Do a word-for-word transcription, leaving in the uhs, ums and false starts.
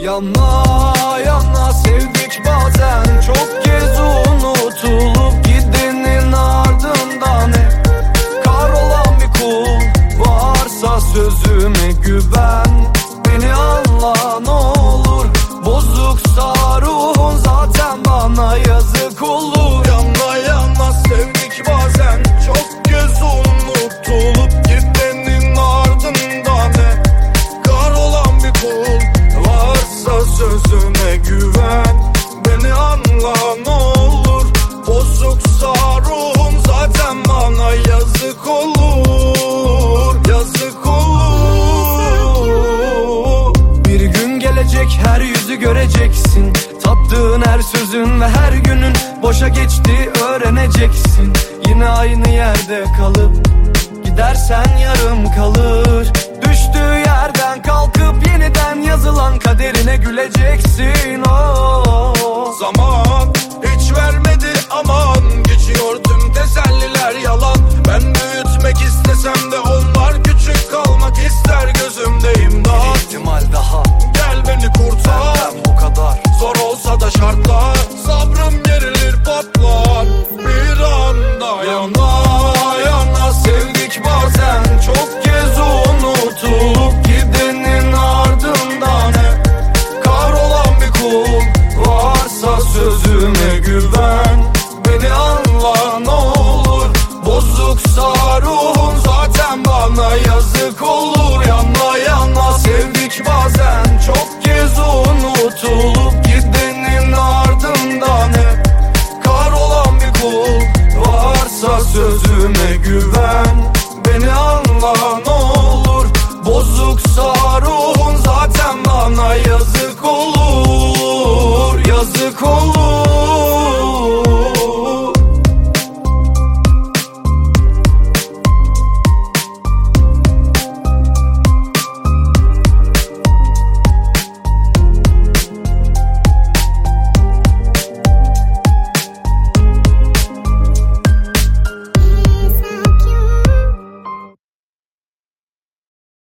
Yana yana sevdik bazen, çok kez unutulup gidenin ardından hep kahrolan bir kul. Varsa sözüme güven, beni anla ne olur. Bozuksa ruhun zaten bana yazık olur. Yana yana sevdik bazen, çok kez unutulup gidenin ardından hep kahrolan bir kul. Varsa sözüme güven, beni anla ne olur. Bozuksa ruhum zaten bana yazık olur, yazık olur. Bir gün gelecek, her yüzü göreceksin. Tattığın her sözün ve her günün boşa geçti öğreneceksin. Yine aynı yerde kalıp gidersen yarım kalır. Düştüğü yerden kalkıp yeniden yazılan kaderine güleceksin. Oh. Zaman hiç vermedi aman, geçiyor tüm teselliler yalan. Ben büyütmek istesem de onlar küçük kalmak ister, gözümde imdat. İhtimal daha, Gel beni kurtar, benden bu kadar. zor olsa da şartlar, sabrım gerilir patlar bir anda. Yana yana sevdik bazen, Çok kez unutulup gidenin ardından hep kahrolan bir kul. Varsa sözüme güven, beni anla ne olur. Bozuksa ruhun zaten bana yazık olur. Yana yana sevdik bazen, çok kez unutulup gidenin ardından hep kahrolan bir kul. Varsa sözüme güven,